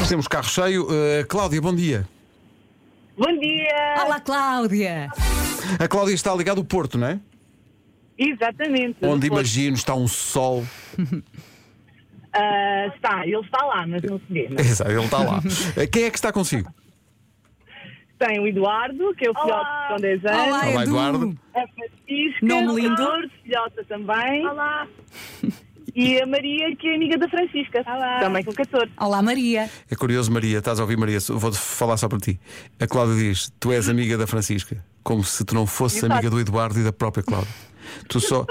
temos carro cheio. Cláudia, bom dia. Bom dia! Olá, Cláudia. A Cláudia está ligada ao Porto, não é? Exatamente. Onde imagino está um sol. Ele está lá, mas não se vê. Não é? Exato, ele está lá. Quem é que está consigo? Tem o Eduardo, que é o filhote com 10 anos. Olá, Olá, Edu. Eduardo. A Francisca, Nome lindo. 14, filhota também. Olá. E a Maria, que é amiga da Francisca. Olá. Também com 14. Olá, Maria. É curioso, Maria, estás a ouvir, Maria? Vou-te falar só para ti. A Cláudia diz: tu és amiga da Francisca, como se tu não fosses Exato. amiga do Eduardo e da própria Cláudia. Tu só.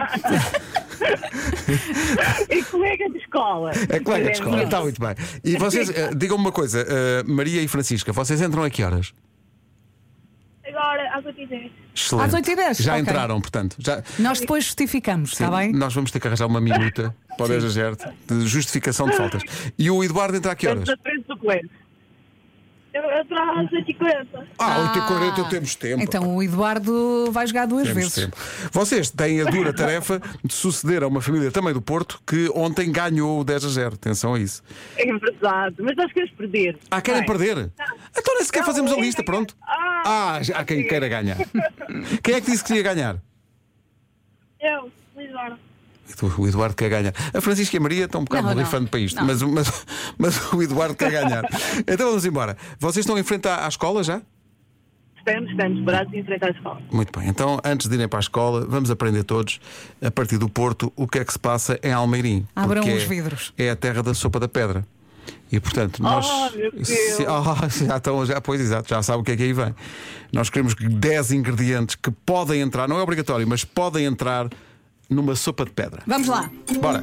É colega de escola. É colega de escola, está muito bem. E vocês, digam-me uma coisa, Maria e Francisca, vocês entram a que horas? Agora, às 8h10. Excelente. Às 8h10, Já ok. entraram, portanto. Já, Nós depois justificamos, está bem? Nós vamos ter que arranjar uma minuta para o 10 a 0 de justificação de faltas. E o Eduardo entra a que horas? Estamos na frente do colégio. Eu estou às 8h40. 8h40 temos tempo. Então o Eduardo vai jogar duas Temos vezes. tempo. Vocês têm a dura tarefa de suceder a uma família também do Porto que ontem ganhou o 10 a 0. Atenção a isso. É verdade, mas nós queremos perder. Querem Bem, perder? Então nem sequer fazemos a lista, pronto. Já há quem queira ganhar. Quem é que disse que ia ganhar? Eu, Lisboa. O Eduardo quer ganhar. A Francisca e a Maria estão um bocado Não, não. rifando para isto, Não. mas o Eduardo quer ganhar. Então vamos embora. Vocês estão em frente à escola já? Estamos parados em frente à escola. Muito bem. Então, antes de irem para a escola, vamos aprender todos, a partir do Porto, o que é que se passa em Almeirim. Abram porque os vidros. É a terra da sopa da pedra. E portanto, nós. meu Deus. Pois exato, já sabe o que é que aí vem. Nós queremos 10 ingredientes que podem entrar, não é obrigatório, mas podem entrar numa sopa de pedra. Vamos lá. Bora.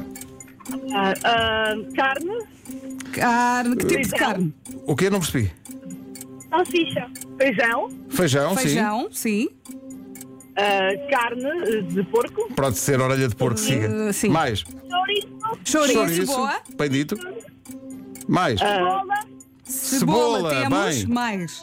Carne, Carne. Que tipo de Feijão. carne? O que? Não percebi. Salsicha. feijão, Feijão, Feijão, sim. carne de porco, sim. Pode ser orelha de porco, siga. sim. Mais. Chouriço. Chouriço, boa. Bem dito. Mais. Bola. Cebola, temos. bem. Mais.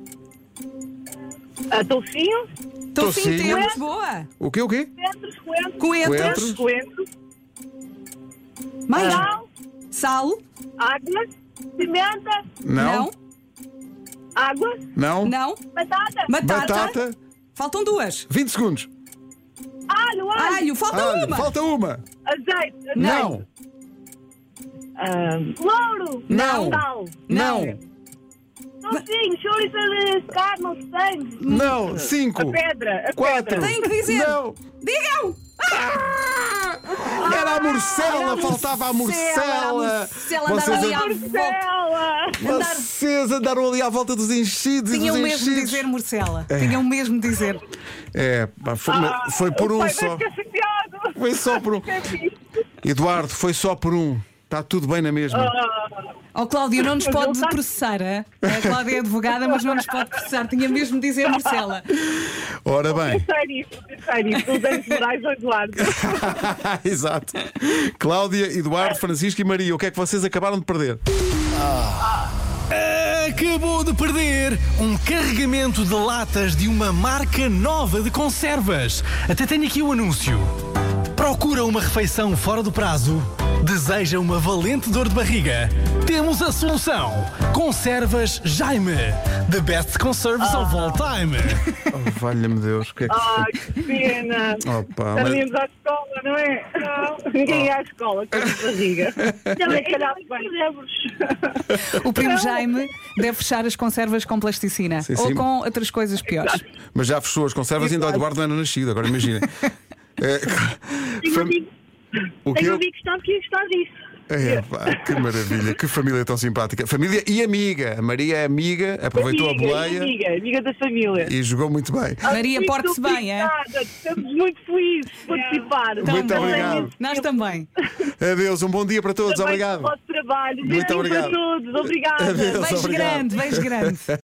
toucinho, Tocinho Tocinho. temos, boa. O quê? Coentros. Coentros. Coentros. Coentros. coentro, Mais. Sal. Sal. água, Pimenta. Não. água, Não. Não. Batata. Batata. Faltam duas. 20 segundos. Alho. Alho. Falta Alho. uma. Falta uma. azeite, Não. Louro. Não. sal, Não. Tocinho. Chouriço de carne. Não sei. Não. a 5. pedra, a 4. pedra. Tenho que dizer. Não. Digam. Era a morcela, faltava a morcela. Morcela andava ali à volta. Ela. Vocês andaram ali à volta dos enchidos e Tinham dos mesmo de enchidos. dizer morcela. Tinham mesmo de dizer. Foi por um Pai, só. deve ter chateado. Foi só por um. Eduardo, foi só por um. Está tudo bem na mesma. Ó Cláudio, não nos Mas pode ele tá- processar, hein? A Cláudia é advogada, mas não nos pode processar. Tinha mesmo de dizer morcela. Ora bem. Pensei nisso. Os anos morais ao Eduardo. Exato. Cláudia, Eduardo, Francisco e Maria, o que é que vocês acabaram de perder? Acabou de perder um carregamento de latas de uma marca nova de conservas. Até tenho aqui o anúncio. Procura uma refeição fora do prazo? Deseja uma valente dor de barriga? Temos a solução. Conservas Jaime. The best conserves of all time. Oh, valha-me Deus. O que é que Ai, que pena. Opa, mas- Também íamos à escola, não é? Não. Ninguém ia à escola com a barriga. Também calhar perdemos. O primo Jaime deve fechar as conservas com plasticina. Sim, ou sim. com outras coisas piores. Mas já fechou as conservas e ainda o Eduardo não era nascido, agora imagina. O que Tenho eu... um amigo que está aqui e gostar disso. Pá, que maravilha, que família tão simpática. Família e amiga. A Maria é amiga, aproveitou a boleia Amiga da família. e jogou muito bem. Maria, Muito porte-se bem, é? obrigada. Estamos muito felizes de participar. Muito Também. obrigado. Nós também. Adeus, um bom dia para todos, Também obrigado. pelo vosso trabalho. Muito Beijinhos obrigado. para todos. Obrigada. Adeus. Beijo obrigado. grande, beijo grande.